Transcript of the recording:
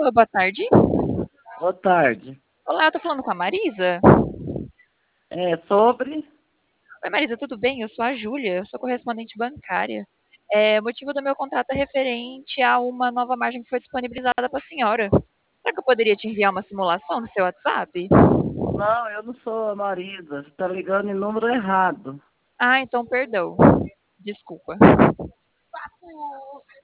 Alô, boa tarde. Boa tarde. Olá, eu tô falando com a Marisa. É sobre. Oi, Marisa, tudo bem? Eu sou a Júlia, eu sou correspondente bancária. O motivo do meu contrato é referente a uma nova margem que foi disponibilizada para a senhora. Será que eu poderia te enviar uma simulação no seu WhatsApp? Não, eu não sou a Marisa. Você está ligando em número errado. Ah, então perdão. Desculpa.